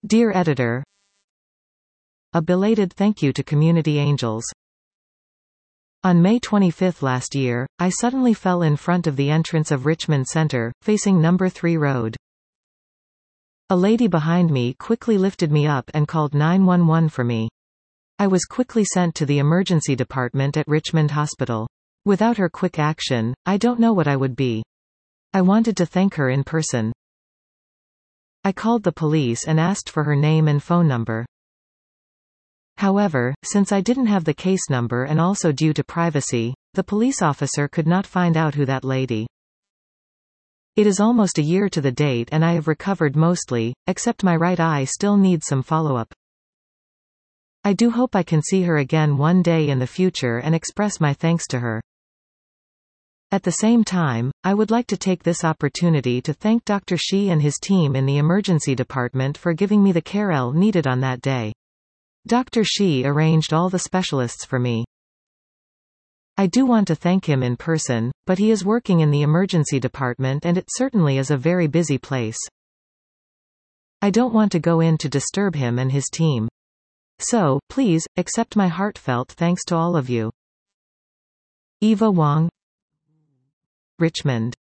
Dear Editor, a belated thank you to Community Angels. On May 25 last year, I suddenly fell in front of the entrance of Richmond Center, facing number 3 road. A lady behind me quickly lifted me up and called 911 for me. I was quickly sent to the emergency department at Richmond Hospital. Without her quick action, I don't know what I would be. I wanted to thank her in person. I called the police and asked for her name and phone number. However, since I didn't have the case number and also due to privacy, the police officer could not find out who that lady. It is almost a year to the date and I have recovered mostly, except my right eye still needs some follow-up. I do hope I can see her again one day in the future and express my thanks to her. At the same time, I would like to take this opportunity to thank Dr. Shi and his team in the emergency department for giving me the care I needed on that day. Dr. Shi arranged all the specialists for me. I do want to thank him in person, but he is working in the emergency department and it certainly is a very busy place. I don't want to go in to disturb him and his team. So, please, accept my heartfelt thanks to all of you. Eva Wong, Richmond.